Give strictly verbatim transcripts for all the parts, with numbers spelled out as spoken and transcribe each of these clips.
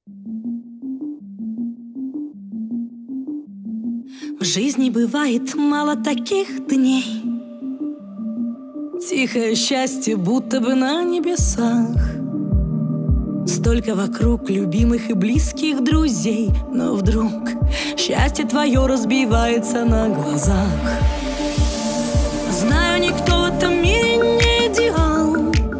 В жизни бывает мало таких дней. Тихое счастье, будто бы на небесах. Столько вокруг любимых и близких друзей, но вдруг счастье твое разбивается на глазах. Знаю, никто в этом мире не идеал.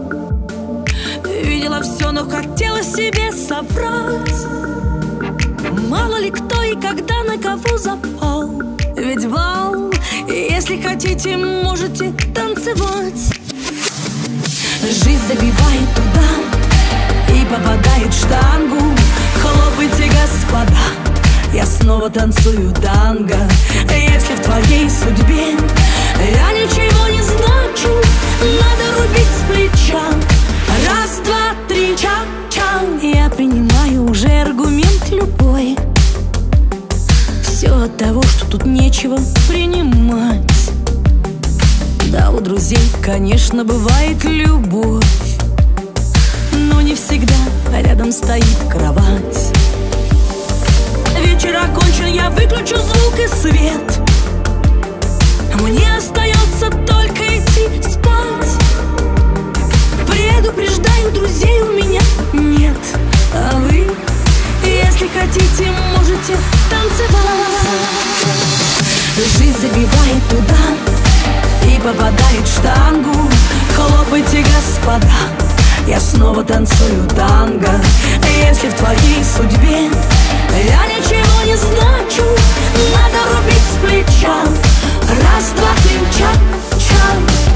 Видела все, но хотела себе соврать. Мало ли кто и когда на кого запал. Ведь бал, если хотите, можете танцевать. Жизнь забивает туда и попадает в штангу. Хлопайте, господа, я снова танцую танго. Если в твоей судьбе я ничего не значу, надо рубить с плеча. Раз, два, три, ча-ча. Я принимаю уже аргумент любой. Все от того, что тут нечего принимать. Да, у друзей, конечно, бывает любовь, но не всегда рядом стоит кровать. Вечер окончен, я выключу звук и свет. Мне остается только идти спать. Предупреждаю, друзей у меня нет. А вы, если хотите, можете танцевать. Жизнь забивает туда и попадает в штангу. Хлопайте, господа, я снова танцую танго. Если в твоей судьбе я ничего не значу, надо рубить с плеча. Раз, два, три, ча-ча.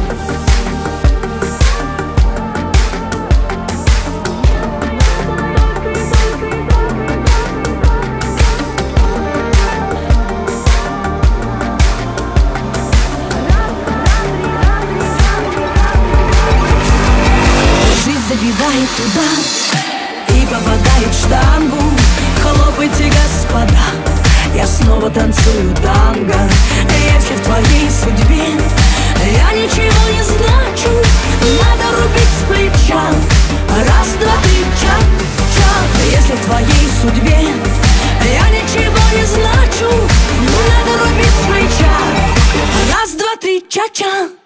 Забивает туда и попадает в штангу. Хлопайте, господа, я снова танцую танго. Если в твоей судьбе я ничего не значу, надо рубить с плеча. Раз, два, три, ча-ча. Если в твоей судьбе я ничего не значу, надо рубить с плеча. Раз, два, три, ча-ча.